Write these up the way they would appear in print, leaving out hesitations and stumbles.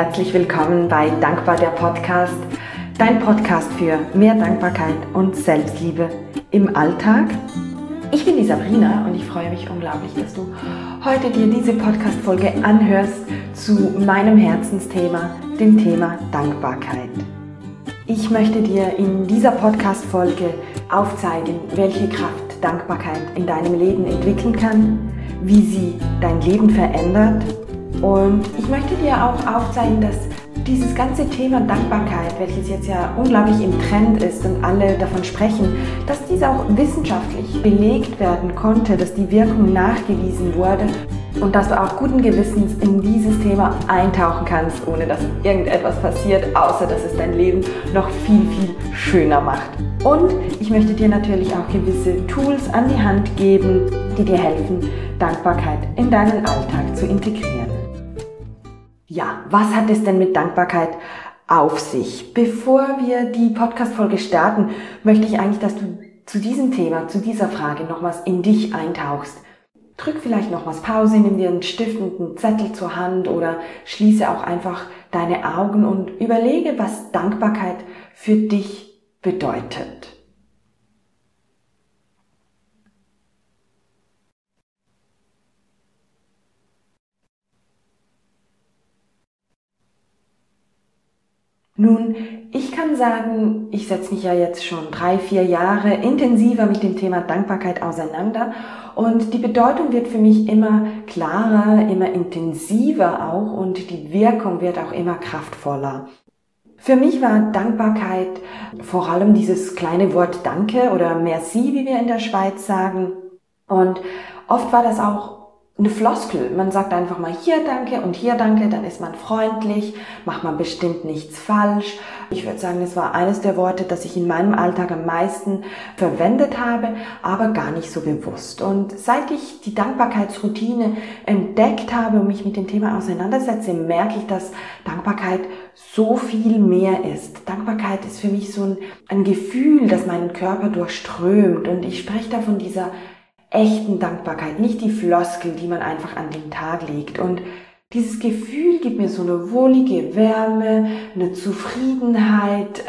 herzlich willkommen bei Dankbar der Podcast, dein Podcast für mehr Dankbarkeit und Selbstliebe im Alltag. Ich bin die Sabrina und ich freue mich unglaublich, dass du heute dir diese Podcast-Folge anhörst zu meinem Herzensthema, dem Thema Dankbarkeit. Ich möchte dir in dieser Podcast-Folge aufzeigen, welche Kraft Dankbarkeit in deinem Leben entwickeln kann, wie sie dein Leben verändert. Und ich möchte dir auch aufzeigen, dass dieses ganze Thema Dankbarkeit, welches jetzt ja unglaublich im Trend ist und alle davon sprechen, dass dies auch wissenschaftlich belegt werden konnte, dass die Wirkung nachgewiesen wurde und dass du auch guten Gewissens in dieses Thema eintauchen kannst, ohne dass irgendetwas passiert, außer dass es dein Leben noch viel, viel schöner macht. Und ich möchte dir natürlich auch gewisse Tools an die Hand geben, die dir helfen, Dankbarkeit in deinen Alltag zu integrieren. Ja, was hat es denn mit Dankbarkeit auf sich? Bevor wir die Podcast-Folge starten, möchte ich eigentlich, dass du zu diesem Thema, zu dieser Frage noch was in dich eintauchst. Drück vielleicht noch was Pause, nimm dir einen Stift und einen Zettel zur Hand oder schließe auch einfach deine Augen und überlege, was Dankbarkeit für dich bedeutet. Nun, ich kann sagen, ich setze mich ja jetzt schon 3-4 Jahre intensiver mit dem Thema Dankbarkeit auseinander und die Bedeutung wird für mich immer klarer, immer intensiver auch und die Wirkung wird auch immer kraftvoller. Für mich war Dankbarkeit vor allem dieses kleine Wort Danke oder Merci, wie wir in der Schweiz sagen, und oft war das auch eine Floskel. Man sagt einfach mal hier Danke und hier Danke, dann ist man freundlich, macht man bestimmt nichts falsch. Ich würde sagen, das war eines der Worte, das ich in meinem Alltag am meisten verwendet habe, aber gar nicht so bewusst. Und seit ich die Dankbarkeitsroutine entdeckt habe und mich mit dem Thema auseinandersetze, merke ich, dass Dankbarkeit so viel mehr ist. Dankbarkeit ist für mich so ein Gefühl, das meinen Körper durchströmt und ich spreche da von dieser echten Dankbarkeit, nicht die Floskel, die man einfach an den Tag legt. Und dieses Gefühl gibt mir so eine wohlige Wärme, eine Zufriedenheit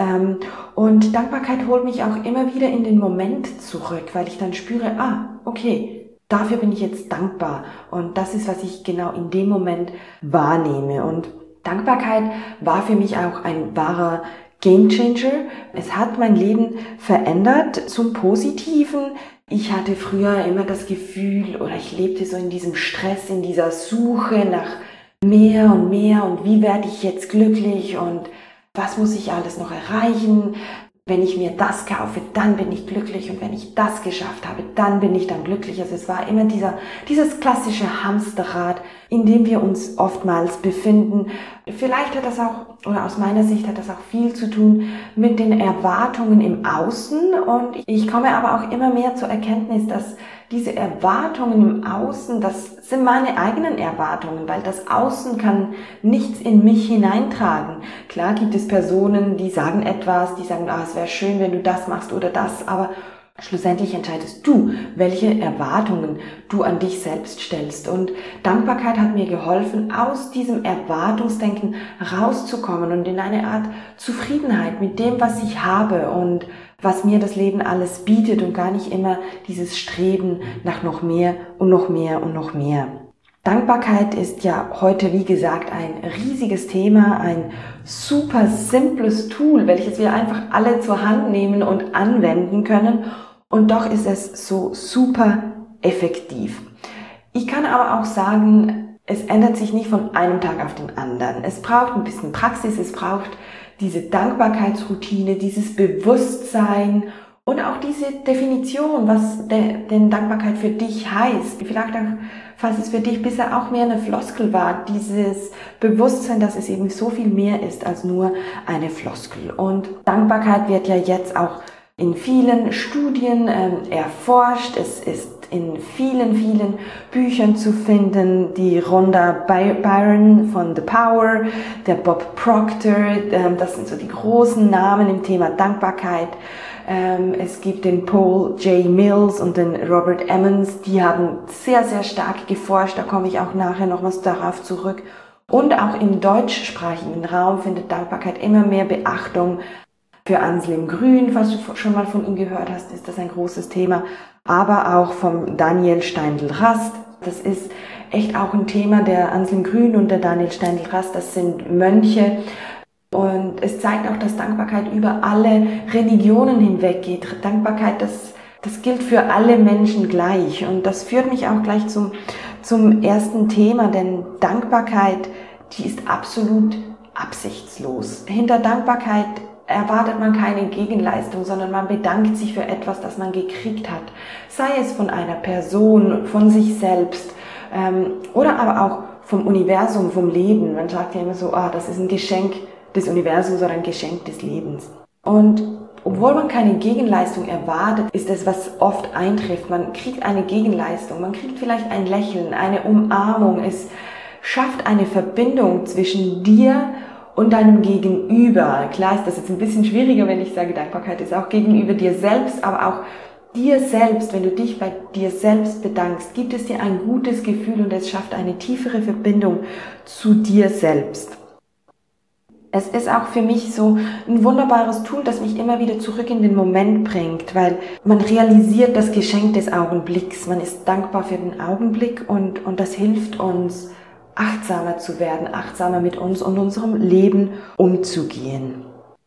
und Dankbarkeit holt mich auch immer wieder in den Moment zurück, weil ich dann spüre, okay, dafür bin ich jetzt dankbar und das ist, was ich genau in dem Moment wahrnehme. Und Dankbarkeit war für mich auch ein wahrer Gamechanger. Es hat mein Leben verändert zum Positiven. Ich hatte früher immer das Gefühl, oder ich lebte so in diesem Stress, in dieser Suche nach mehr und mehr und wie werde ich jetzt glücklich und was muss ich alles noch erreichen? Wenn ich mir das kaufe, dann bin ich glücklich und wenn ich das geschafft habe, dann bin ich dann glücklich. Also es war immer dieses klassische Hamsterrad, in dem wir uns oftmals befinden. Vielleicht hat das auch, oder aus meiner Sicht hat das auch viel zu tun mit den Erwartungen im Außen und ich komme aber auch immer mehr zur Erkenntnis, dass diese Erwartungen im Außen, das sind meine eigenen Erwartungen, weil das Außen kann nichts in mich hineintragen. Klar gibt es Personen, die sagen etwas, die sagen, es wäre schön, wenn du das machst oder das, aber schlussendlich entscheidest du, welche Erwartungen du an dich selbst stellst. Und Dankbarkeit hat mir geholfen, aus diesem Erwartungsdenken rauszukommen und in eine Art Zufriedenheit mit dem, was ich habe und was mir das Leben alles bietet und gar nicht immer dieses Streben nach noch mehr und noch mehr und noch mehr. Dankbarkeit ist ja heute, wie gesagt, ein riesiges Thema, ein super simples Tool, welches wir einfach alle zur Hand nehmen und anwenden können. Und doch ist es so super effektiv. Ich kann aber auch sagen, es ändert sich nicht von einem Tag auf den anderen. Es braucht ein bisschen Praxis, es braucht diese Dankbarkeitsroutine, dieses Bewusstsein und auch diese Definition, was denn Dankbarkeit für dich heißt. Vielleicht auch, falls es für dich bisher auch mehr eine Floskel war, dieses Bewusstsein, dass es eben so viel mehr ist als nur eine Floskel. Und Dankbarkeit wird ja jetzt auch in vielen Studien erforscht. Es ist in vielen, vielen Büchern zu finden. Die Rhonda Byrne von The Power, der Bob Proctor, das sind so die großen Namen im Thema Dankbarkeit. Es gibt den Paul J. Mills und den Robert Emmons, die haben sehr, sehr stark geforscht, da komme ich auch nachher noch was darauf zurück. Und auch im deutschsprachigen Raum findet Dankbarkeit immer mehr Beachtung. Für Anselm Grün, falls du schon mal von ihm gehört hast, ist das ein großes Thema. Aber auch vom Daniel Steindl-Rast. Das ist echt auch ein Thema. Der Anselm Grün und der Daniel Steindl-Rast, das sind Mönche. Und es zeigt auch, dass Dankbarkeit über alle Religionen hinweg geht. Dankbarkeit, das gilt für alle Menschen gleich. Und das führt mich auch gleich zum ersten Thema, denn Dankbarkeit, die ist absolut absichtslos. Hinter Dankbarkeit erwartet man keine Gegenleistung, sondern man bedankt sich für etwas, das man gekriegt hat. Sei es von einer Person, von sich selbst oder aber auch vom Universum, vom Leben. Man sagt ja immer so, das ist ein Geschenk des Universums oder ein Geschenk des Lebens. Und obwohl man keine Gegenleistung erwartet, ist es, was oft eintrifft. Man kriegt eine Gegenleistung, man kriegt vielleicht ein Lächeln, eine Umarmung. Es schafft eine Verbindung zwischen dir und deinem Gegenüber. Klar ist das jetzt ein bisschen schwieriger, wenn ich sage, Dankbarkeit ist auch gegenüber dir selbst, aber auch dir selbst, wenn du dich bei dir selbst bedankst, gibt es dir ein gutes Gefühl und es schafft eine tiefere Verbindung zu dir selbst. Es ist auch für mich so ein wunderbares Tool, das mich immer wieder zurück in den Moment bringt, weil man realisiert das Geschenk des Augenblicks. Man ist dankbar für den Augenblick und das hilft uns, achtsamer zu werden, achtsamer mit uns und unserem Leben umzugehen.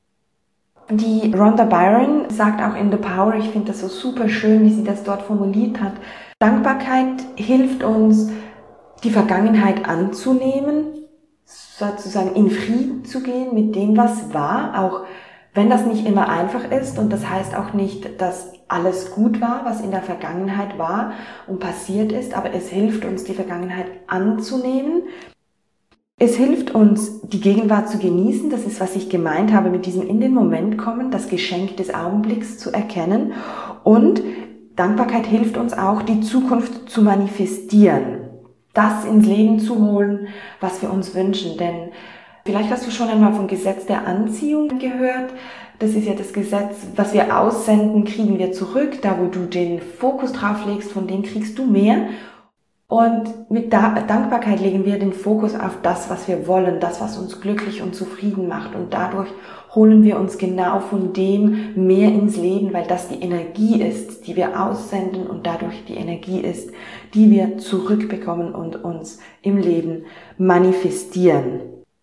Die Rhonda Byrne sagt auch in The Power, ich finde das so super schön, wie sie das dort formuliert hat, Dankbarkeit hilft uns, die Vergangenheit anzunehmen, sozusagen in Frieden zu gehen mit dem, was war, auch wenn das nicht immer einfach ist. Und das heißt auch nicht, dass alles gut war, was in der Vergangenheit war und passiert ist, aber es hilft uns, die Vergangenheit anzunehmen. Es hilft uns, die Gegenwart zu genießen. Das ist, was ich gemeint habe, mit diesem in den Moment kommen, das Geschenk des Augenblicks zu erkennen. Und Dankbarkeit hilft uns auch, die Zukunft zu manifestieren. Das ins Leben zu holen, was wir uns wünschen. Denn vielleicht hast du schon einmal vom Gesetz der Anziehung gehört. Das ist ja das Gesetz, was wir aussenden, kriegen wir zurück. Da, wo du den Fokus drauf legst, von dem kriegst du mehr. Und mit Dankbarkeit legen wir den Fokus auf das, was wir wollen, das, was uns glücklich und zufrieden macht. Und dadurch holen wir uns genau von dem mehr ins Leben, weil das die Energie ist, die wir aussenden und dadurch die Energie ist, die wir zurückbekommen und uns im Leben manifestieren.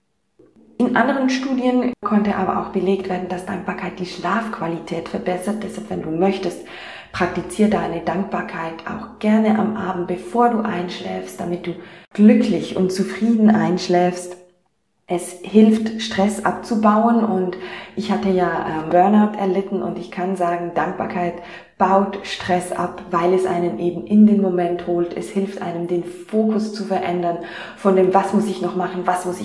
In anderen Studien konnte aber auch belegt werden, dass Dankbarkeit die Schlafqualität verbessert. Deshalb, wenn du möchtest, praktiziere deine Dankbarkeit auch gerne am Abend, bevor du einschläfst, damit du glücklich und zufrieden einschläfst. Es hilft, Stress abzubauen und ich hatte ja Burnout erlitten und ich kann sagen, Dankbarkeit baut Stress ab, weil es einen eben in den Moment holt. Es hilft einem, den Fokus zu verändern von dem, was muss ich noch machen,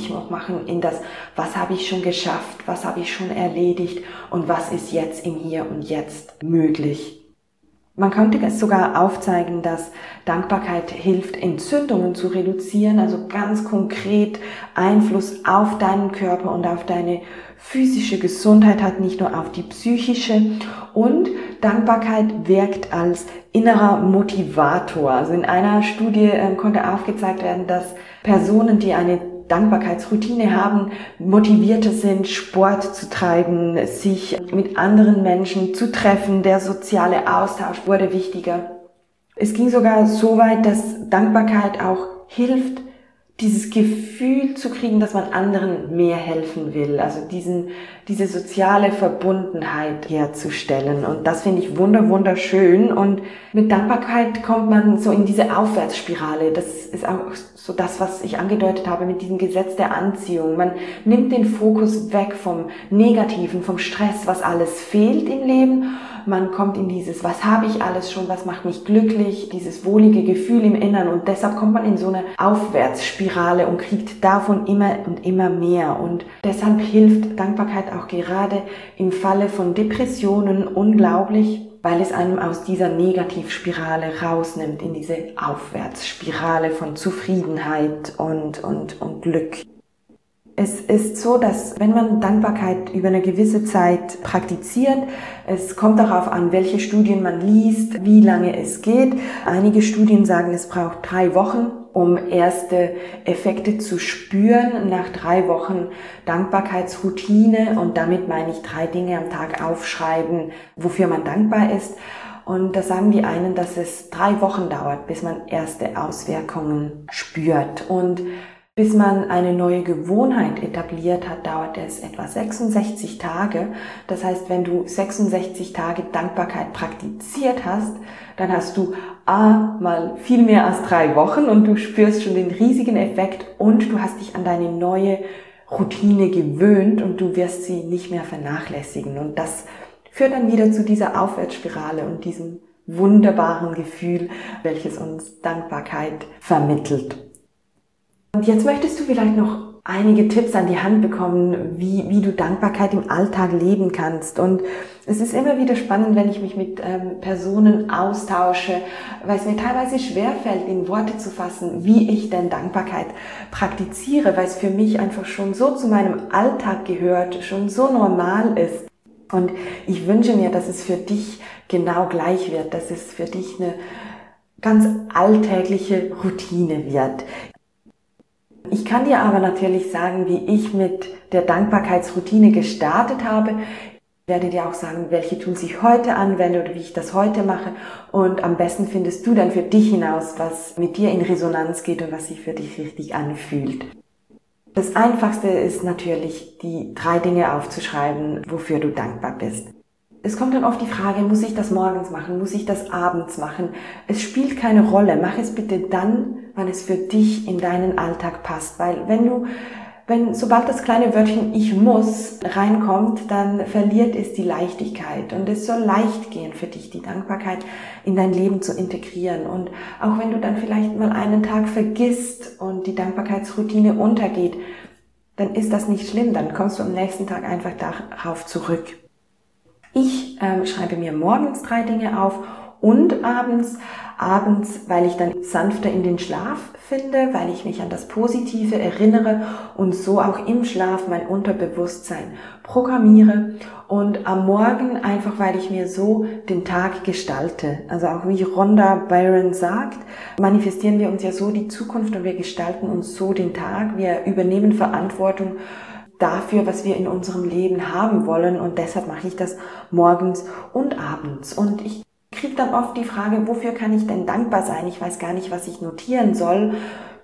in das, was habe ich schon geschafft, was habe ich schon erledigt und was ist jetzt im Hier und Jetzt möglich. Man könnte es sogar aufzeigen, dass Dankbarkeit hilft, Entzündungen zu reduzieren, also ganz konkret Einfluss auf deinen Körper und auf deine physische Gesundheit hat, nicht nur auf die psychische. Und Dankbarkeit wirkt als innerer Motivator. Also in einer Studie konnte aufgezeigt werden, dass Personen, die eine Dankbarkeitsroutine haben, motivierter sind, Sport zu treiben, sich mit anderen Menschen zu treffen. Der soziale Austausch wurde wichtiger. Es ging sogar so weit, dass Dankbarkeit auch hilft, dieses Gefühl zu kriegen, dass man anderen mehr helfen will. Also diese soziale Verbundenheit herzustellen. Und das finde ich wunderschön. Und mit Dankbarkeit kommt man so in diese Aufwärtsspirale. Das ist auch so das, was ich angedeutet habe mit diesem Gesetz der Anziehung. Man nimmt den Fokus weg vom Negativen, vom Stress, was alles fehlt im Leben. Man kommt in dieses, was habe ich alles schon, was macht mich glücklich, dieses wohlige Gefühl im Innern. Und deshalb kommt man in so eine Aufwärtsspirale und kriegt davon immer und immer mehr. Und deshalb hilft Dankbarkeit auch gerade im Falle von Depressionen unglaublich, weil es einem aus dieser Negativspirale rausnimmt, in diese Aufwärtsspirale von Zufriedenheit und Glück. Es ist so, dass wenn man Dankbarkeit über eine gewisse Zeit praktiziert, es kommt darauf an, welche Studien man liest, wie lange es geht. Einige Studien sagen, es braucht 3 Wochen, um erste Effekte zu spüren nach 3 Wochen Dankbarkeitsroutine. Und damit meine ich 3 Dinge am Tag aufschreiben, wofür man dankbar ist. Und da sagen die einen, dass es 3 Wochen dauert, bis man erste Auswirkungen spürt. Und bis man eine neue Gewohnheit etabliert hat, dauert es etwa 66 Tage. Das heißt, wenn du 66 Tage Dankbarkeit praktiziert hast, dann hast du mal viel mehr als 3 Wochen und du spürst schon den riesigen Effekt und du hast dich an deine neue Routine gewöhnt und du wirst sie nicht mehr vernachlässigen. Und das führt dann wieder zu dieser Aufwärtsspirale und diesem wunderbaren Gefühl, welches uns Dankbarkeit vermittelt. Und jetzt möchtest du vielleicht noch einige Tipps an die Hand bekommen, wie du Dankbarkeit im Alltag leben kannst. Und es ist immer wieder spannend, wenn ich mich mit Personen austausche, weil es mir teilweise schwerfällt, in Worte zu fassen, wie ich denn Dankbarkeit praktiziere, weil es für mich einfach schon so zu meinem Alltag gehört, schon so normal ist. Und ich wünsche mir, dass es für dich genau gleich wird, dass es für dich eine ganz alltägliche Routine wird. Ich kann dir aber natürlich sagen, wie ich mit der Dankbarkeitsroutine gestartet habe. Ich werde dir auch sagen, welche Tools ich heute anwende oder wie ich das heute mache. Und am besten findest du dann für dich hinaus, was mit dir in Resonanz geht und was sich für dich richtig anfühlt. Das Einfachste ist natürlich, die 3 Dinge aufzuschreiben, wofür du dankbar bist. Es kommt dann oft die Frage, muss ich das morgens machen, muss ich das abends machen? Es spielt keine Rolle. Mach es bitte dann, wann es für dich in deinen Alltag passt. Weil sobald das kleine Wörtchen ich muss reinkommt, dann verliert es die Leichtigkeit. Und es soll leicht gehen für dich, die Dankbarkeit in dein Leben zu integrieren. Und auch wenn du dann vielleicht mal einen Tag vergisst und die Dankbarkeitsroutine untergeht, dann ist das nicht schlimm. Dann kommst du am nächsten Tag einfach darauf zurück. Ich schreibe mir morgens 3 Dinge auf und abends, weil ich dann sanfter in den Schlaf finde, weil ich mich an das Positive erinnere und so auch im Schlaf mein Unterbewusstsein programmiere und am Morgen einfach, weil ich mir so den Tag gestalte. Also auch wie Rhonda Byrne sagt, manifestieren wir uns ja so die Zukunft und wir gestalten uns so den Tag, wir übernehmen Verantwortung dafür, was wir in unserem Leben haben wollen und deshalb mache ich das morgens und abends. Und ich kriege dann oft die Frage, wofür kann ich denn dankbar sein? Ich weiß gar nicht, was ich notieren soll.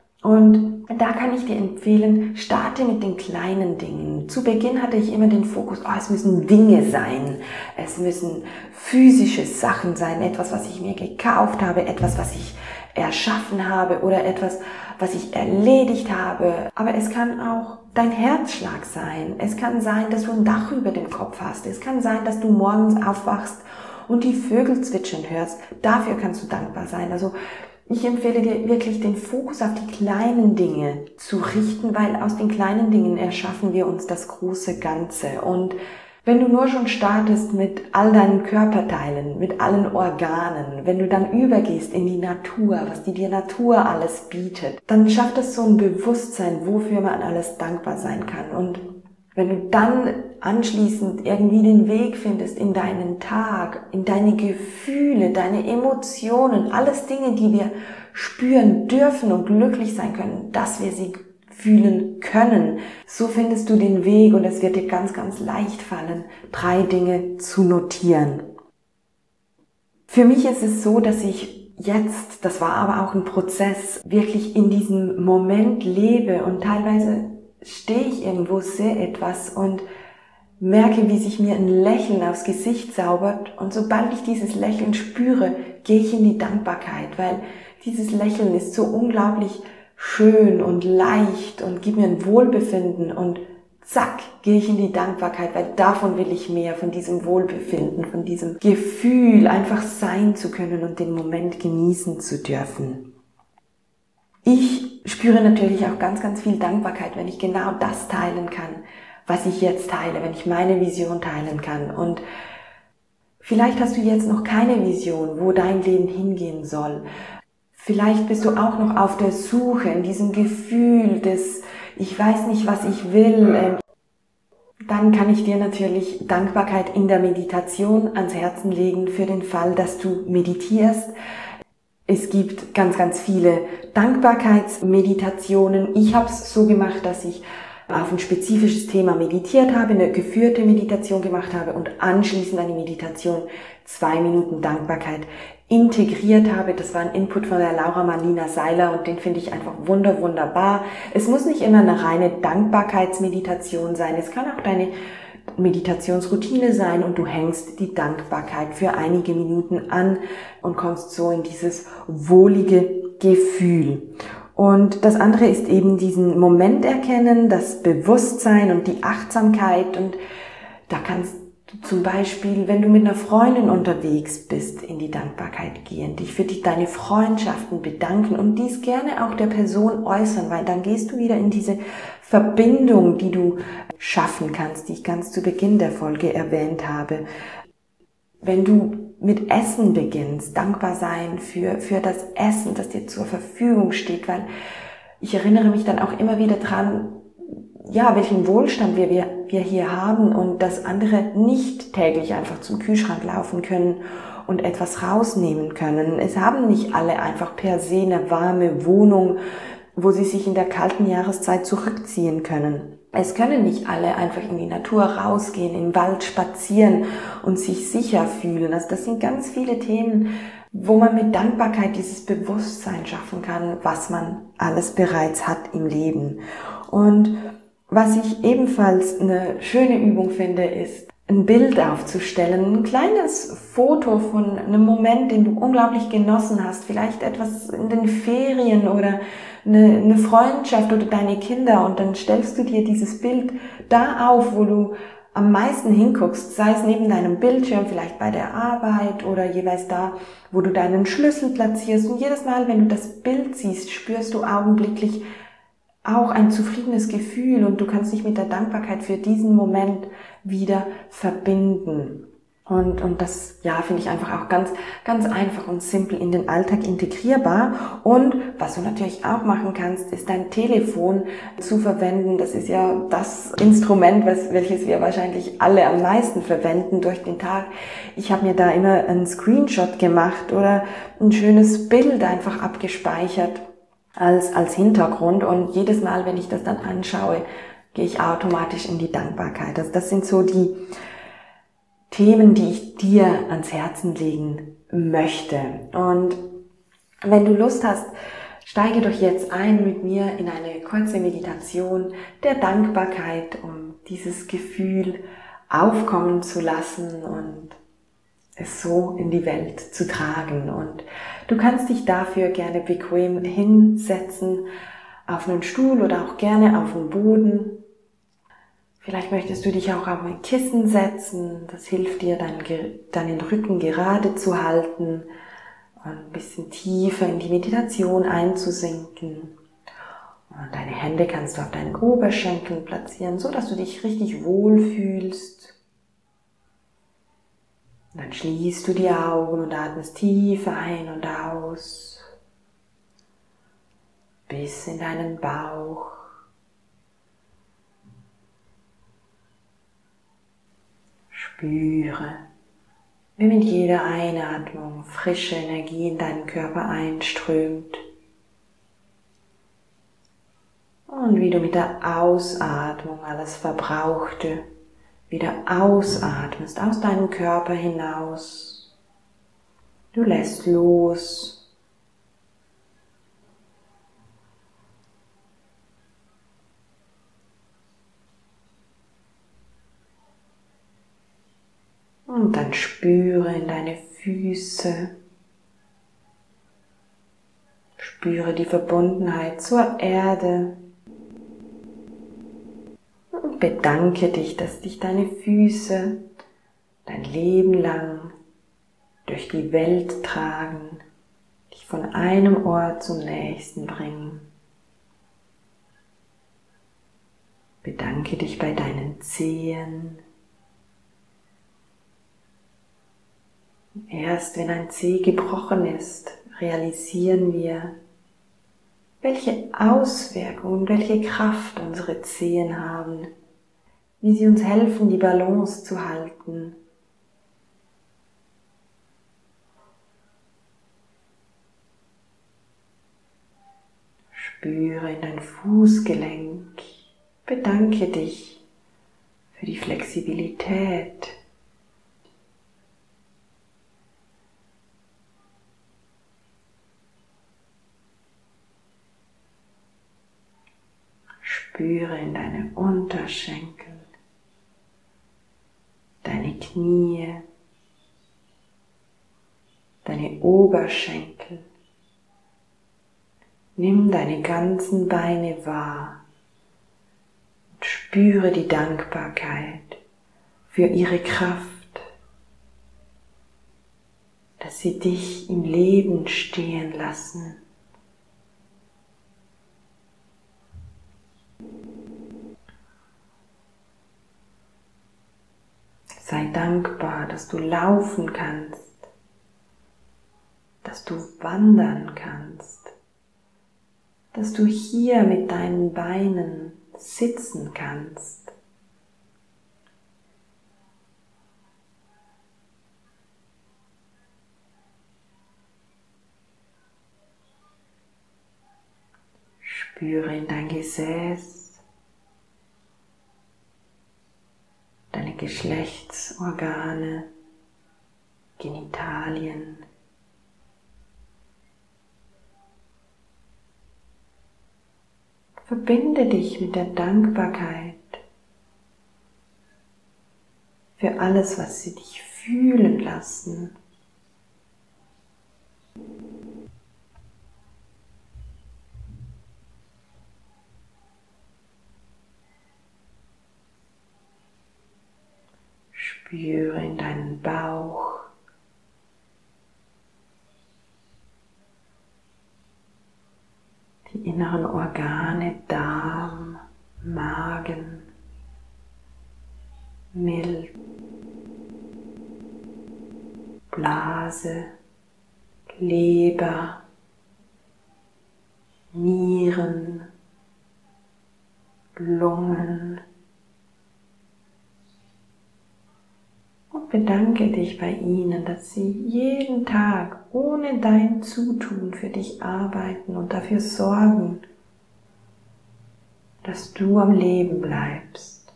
Und da kann ich dir empfehlen, starte mit den kleinen Dingen. Zu Beginn hatte ich immer den Fokus, es müssen Dinge sein, es müssen physische Sachen sein, etwas, was ich mir gekauft habe, etwas, was ich erschaffen habe oder etwas, was ich erledigt habe. Aber es kann auch dein Herzschlag sein. Es kann sein, dass du ein Dach über dem Kopf hast. Es kann sein, dass du morgens aufwachst und die Vögel zwitschern hörst. Dafür kannst du dankbar sein. Also ich empfehle dir wirklich, den Fokus auf die kleinen Dinge zu richten, weil aus den kleinen Dingen erschaffen wir uns das große Ganze. Und wenn du nur schon startest mit all deinen Körperteilen, mit allen Organen, wenn du dann übergehst in die Natur, was die Natur alles bietet, dann schafft es so ein Bewusstsein, wofür man alles dankbar sein kann. Und wenn du dann anschließend irgendwie den Weg findest in deinen Tag, in deine Gefühle, deine Emotionen, alles Dinge, die wir spüren dürfen und glücklich sein können, dass wir sie fühlen können, so findest du den Weg und es wird dir ganz, ganz leicht fallen, 3 Dinge zu notieren. Für mich ist es so, dass ich jetzt, das war aber auch ein Prozess, wirklich in diesem Moment lebe und teilweise stehe ich irgendwo, sehe etwas und merke, wie sich mir ein Lächeln aufs Gesicht zaubert und sobald ich dieses Lächeln spüre, gehe ich in die Dankbarkeit, weil dieses Lächeln ist so unglaublich schön und leicht und gibt mir ein Wohlbefinden und zack, gehe ich in die Dankbarkeit, weil davon will ich mehr, von diesem Wohlbefinden, von diesem Gefühl, einfach sein zu können und den Moment genießen zu dürfen. Ich spüre natürlich auch ganz, ganz viel Dankbarkeit, wenn ich genau das teilen kann, was ich jetzt teile, wenn ich meine Vision teilen kann. Und vielleicht hast du jetzt noch keine Vision, wo dein Leben hingehen soll. Vielleicht bist du auch noch auf der Suche in diesem Gefühl des, ich weiß nicht, was ich will. Dann kann ich dir natürlich Dankbarkeit in der Meditation ans Herzen legen für den Fall, dass du meditierst. Es gibt ganz, ganz viele Dankbarkeitsmeditationen. Ich habe es so gemacht, dass ich auf ein spezifisches Thema meditiert habe, eine geführte Meditation gemacht habe und anschließend eine Meditation 2 Minuten Dankbarkeit integriert habe. Das war ein Input von der Laura Marlina Seiler und den finde ich einfach wunderbar. Es muss nicht immer eine reine Dankbarkeitsmeditation sein. Es kann auch deine Meditationsroutine sein und du hängst die Dankbarkeit für einige Minuten an und kommst so in dieses wohlige Gefühl. Und das andere ist eben diesen Moment erkennen, das Bewusstsein und die Achtsamkeit. Und da kannst du zum Beispiel, wenn du mit einer Freundin unterwegs bist, in die Dankbarkeit gehen, dich für deine Freundschaften bedanken und dies gerne auch der Person äußern, weil dann gehst du wieder in diese Verbindung, die du schaffen kannst, die ich ganz zu Beginn der Folge erwähnt habe. Wenn du mit Essen beginnst, dankbar sein für das Essen, das dir zur Verfügung steht, weil ich erinnere mich dann auch immer wieder dran, ja, welchen Wohlstand wir hier haben und dass andere nicht täglich einfach zum Kühlschrank laufen können und etwas rausnehmen können. Es haben nicht alle einfach per se eine warme Wohnung, wo sie sich in der kalten Jahreszeit zurückziehen können. Es können nicht alle einfach in die Natur rausgehen, im Wald spazieren und sich sicher fühlen. Also das sind ganz viele Themen, wo man mit Dankbarkeit dieses Bewusstsein schaffen kann, was man alles bereits hat im Leben. Und was ich ebenfalls eine schöne Übung finde, ist, ein Bild aufzustellen, ein kleines Foto von einem Moment, den du unglaublich genossen hast, vielleicht etwas in den Ferien oder eine Freundschaft oder deine Kinder, und dann stellst du dir dieses Bild da auf, wo du am meisten hinguckst, sei es neben deinem Bildschirm, vielleicht bei der Arbeit oder jeweils da, wo du deinen Schlüssel platzierst, und jedes Mal, wenn du das Bild siehst, spürst du augenblicklich auch ein zufriedenes Gefühl und du kannst dich mit der Dankbarkeit für diesen Moment wieder verbinden. Und das, ja, finde ich einfach auch ganz, ganz einfach und simpel in den Alltag integrierbar. Und was du natürlich auch machen kannst, ist dein Telefon zu verwenden. Das ist ja das Instrument, welches wir wahrscheinlich alle am meisten verwenden durch den Tag. Ich habe mir da immer einen Screenshot gemacht oder ein schönes Bild einfach abgespeichert als Hintergrund, und jedes Mal, wenn ich das dann anschaue, gehe ich automatisch in die Dankbarkeit. Also das sind so die Themen, die ich dir ans Herzen legen möchte. Und wenn du Lust hast, steige doch jetzt ein mit mir in eine kurze Meditation der Dankbarkeit, um dieses Gefühl aufkommen zu lassen und es so in die Welt zu tragen. Und du kannst dich dafür gerne bequem hinsetzen, auf einen Stuhl oder auch gerne auf den Boden. Vielleicht möchtest du dich auch auf ein Kissen setzen. Das hilft dir, deinen Rücken gerade zu halten und ein bisschen tiefer in die Meditation einzusinken. Und deine Hände kannst du auf deinen Oberschenkeln platzieren, so dass du dich richtig wohl fühlst. Und dann schließt du die Augen und atmest tief ein und aus, bis in deinen Bauch. Spüre, wie mit jeder Einatmung frische Energie in deinen Körper einströmt und wie du mit der Ausatmung alles Verbrauchte wieder ausatmest aus deinem Körper hinaus. Du lässt los. Und dann spüre in deine Füße. Spüre die Verbundenheit zur Erde. Und bedanke dich, dass dich deine Füße dein Leben lang durch die Welt tragen, dich von einem Ort zum nächsten bringen. Bedanke dich bei deinen Zehen. Erst wenn ein Zeh gebrochen ist, realisieren wir, welche Auswirkungen, welche Kraft unsere Zehen haben, wie sie uns helfen, die Balance zu halten. Spüre in dein Fußgelenk. Bedanke dich für die Flexibilität. Spüre in deine Unterschenkel, deine Knie, deine Oberschenkel. Nimm deine ganzen Beine wahr und spüre die Dankbarkeit für ihre Kraft, dass sie dich im Leben stehen lassen. Sei dankbar, dass du laufen kannst, dass du wandern kannst, dass du hier mit deinen Beinen sitzen kannst. Spüre in dein Gesäß, deine Geschlechtsorgane, Genitalien. Verbinde dich mit der Dankbarkeit für alles, was sie dich fühlen lassen. Spüre in deinen Bauch. Die inneren Organe, Darm, Magen, Milz, Blase, Leber, Nieren, Lungen. Und bedanke dich bei ihnen, dass sie jeden Tag ohne dein Zutun für dich arbeiten und dafür sorgen, dass du am Leben bleibst.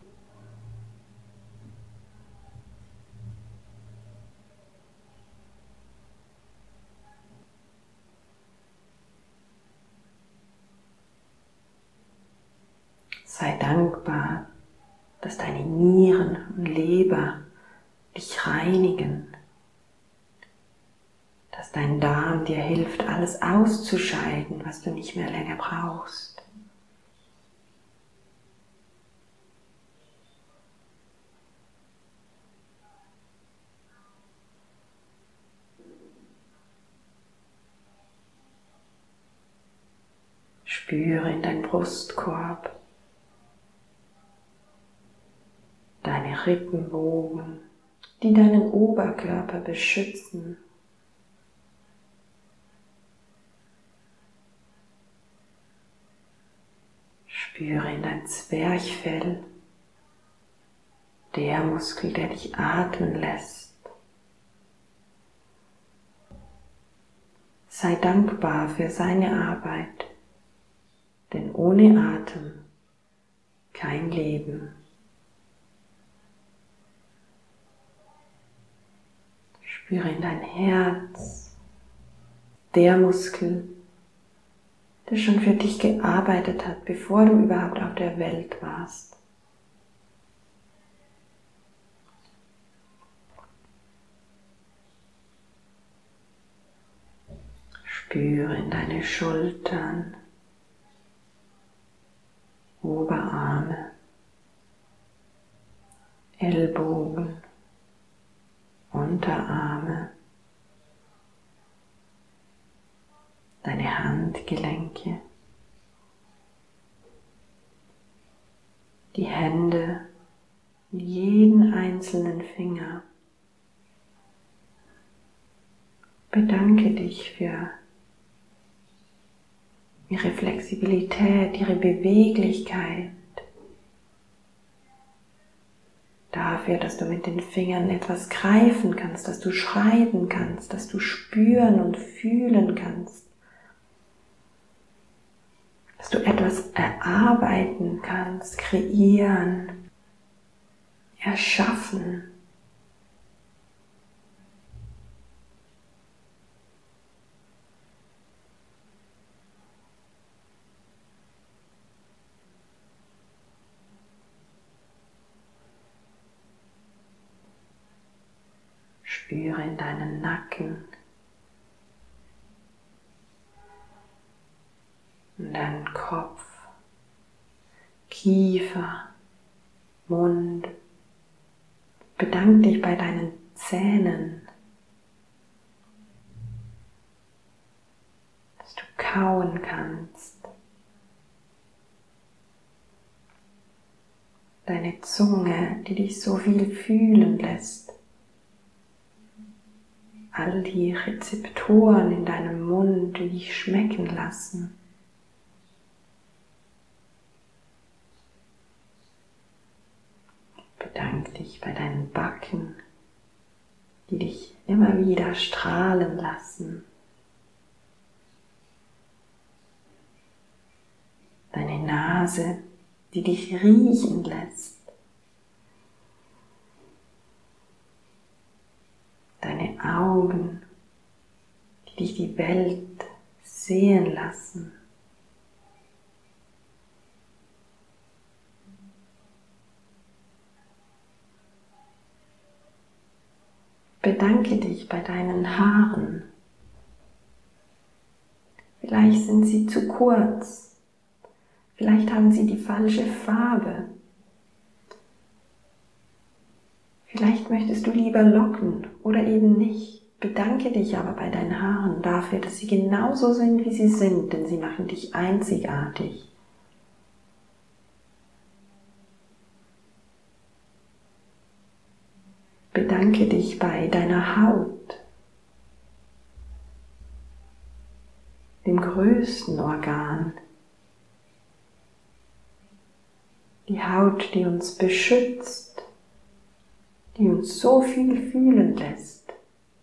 Sei dankbar, dass deine Nieren und Leber dich reinigen, dass dein Darm dir hilft, alles auszuscheiden, was du nicht mehr länger brauchst. Spüre in deinen Brustkorb, deine Rippenbogen, die deinen Oberkörper beschützen. Spüre in dein Zwerchfell, der Muskel, der dich atmen lässt. Sei dankbar für seine Arbeit, denn ohne Atem kein Leben. Spüre in dein Herz, der Muskel, der schon für dich gearbeitet hat, bevor du überhaupt auf der Welt warst. Spüre in deine Schultern, Oberarme, Ellbogen, Unterarme, deine Handgelenke, die Hände, jeden einzelnen Finger. Bedanke dich für ihre Flexibilität, ihre Beweglichkeit, dafür, dass du mit den Fingern etwas greifen kannst, dass du schreiben kannst, dass du spüren und fühlen kannst. dass du etwas erarbeiten kannst, kreieren, erschaffen. Spüre in deinen Nacken, in deinen Kopf, Kiefer, Mund. Bedank dich bei deinen Zähnen, dass du kauen kannst. Deine Zunge, die dich so viel fühlen lässt. All die Rezeptoren in deinem Mund, die dich schmecken lassen. Bedank dich bei deinen Backen, die dich immer wieder strahlen lassen. Deine Nase, die dich riechen lässt. Deine Augen, die dich die Welt sehen lassen. Bedanke dich bei deinen Haaren. Vielleicht sind sie zu kurz. Vielleicht haben sie die falsche Farbe. Vielleicht möchtest du lieber Locken oder eben nicht. Bedanke dich aber bei deinen Haaren dafür, dass sie genauso sind, wie sie sind, denn sie machen dich einzigartig. Bedanke dich bei deiner Haut, dem größten Organ. Die Haut, die uns beschützt, die uns so viel fühlen lässt.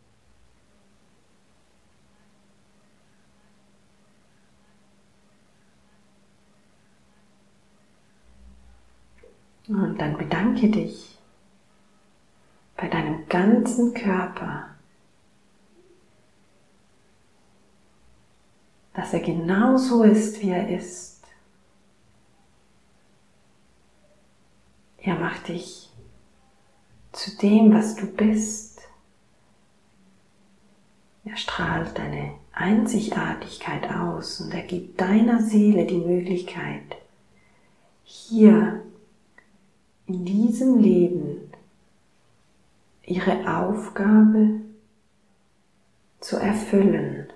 Und dann bedanke dich bei deinem ganzen Körper, dass er genau so ist, wie er ist. Er macht dich zu dem, was du bist. Er strahlt deine Einzigartigkeit aus und er gibt deiner Seele die Möglichkeit, hier in diesem Leben ihre Aufgabe zu erfüllen.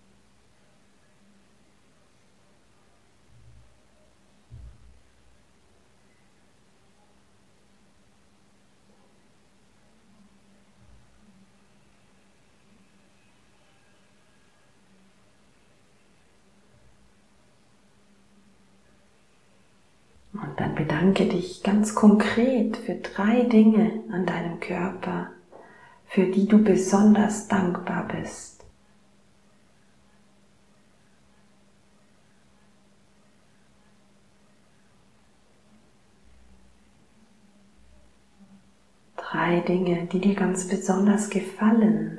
Und dann bedanke dich ganz konkret für 3 Dinge an deinem Körper, für die du besonders dankbar bist. Drei Dinge, die dir ganz besonders gefallen.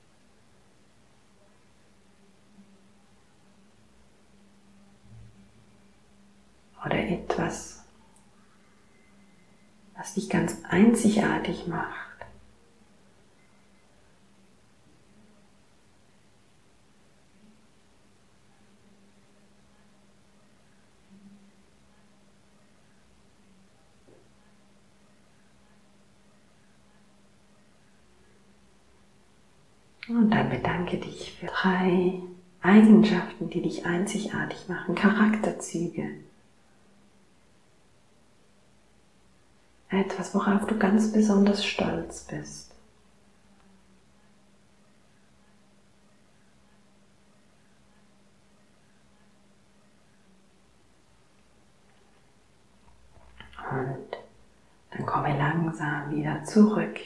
Oder etwas, was dich ganz einzigartig macht. Und dann bedanke dich für 3 Eigenschaften, die dich einzigartig machen, Charakterzüge. Etwas, worauf du ganz besonders stolz bist. Und dann komme langsam wieder zurück.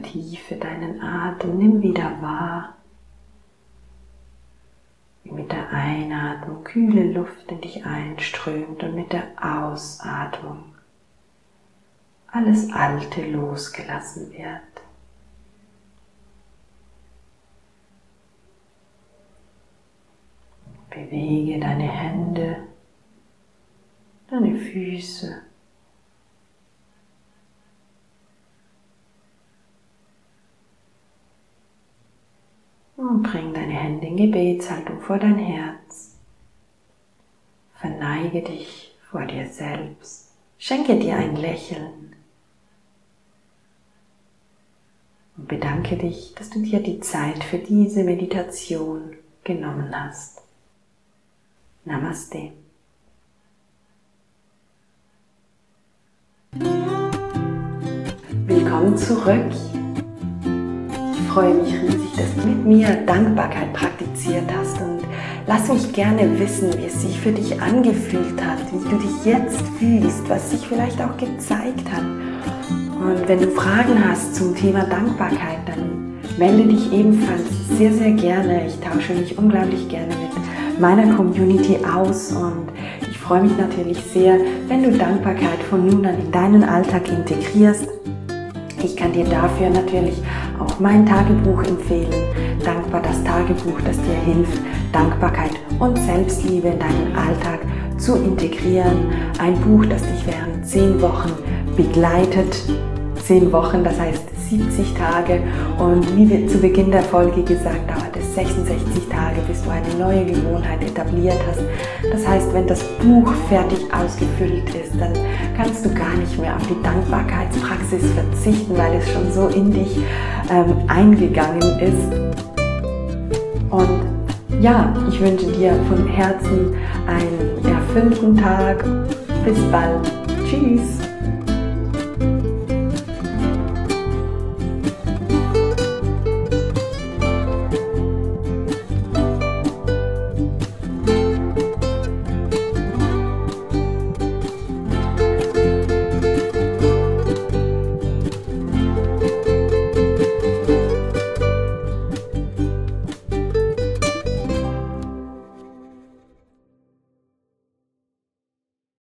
Vertiefe deinen Atem, nimm wieder wahr, wie mit der Einatmung kühle Luft in dich einströmt und mit der Ausatmung alles Alte losgelassen wird. Bewege deine Hände, deine Füße. Und bring deine Hände in Gebetshaltung vor dein Herz. Verneige dich vor dir selbst. Schenke dir ein Lächeln. Und bedanke dich, dass du dir die Zeit für diese Meditation genommen hast. Namaste. Willkommen zurück. Ich freue mich riesig, dass du mit mir Dankbarkeit praktiziert hast und lass mich gerne wissen, wie es sich für dich angefühlt hat, wie du dich jetzt fühlst, was sich vielleicht auch gezeigt hat. Und wenn du Fragen hast zum Thema Dankbarkeit, dann melde dich ebenfalls sehr, sehr gerne. Ich tausche mich unglaublich gerne mit meiner Community aus und ich freue mich natürlich sehr, wenn du Dankbarkeit von nun an in deinen Alltag integrierst. Ich kann dir dafür natürlich auch mein Tagebuch empfehlen. Dankbar, das Tagebuch, das dir hilft, Dankbarkeit und Selbstliebe in deinen Alltag zu integrieren. Ein Buch, das dich während 10 Wochen begleitet. 10 Wochen, das heißt 70 Tage. Und wie wir zu Beginn der Folge gesagt, dauert es 66 Tage, bis du eine neue Gewohnheit etabliert hast. Das heißt, wenn das Buch fertig ausgefüllt ist, dann kannst du gar nicht mehr auf die Dankbarkeitspraxis verzichten, weil es schon so in dich eingegangen ist. Und ja, ich wünsche dir von Herzen einen erfüllten Tag. Bis bald. Tschüss.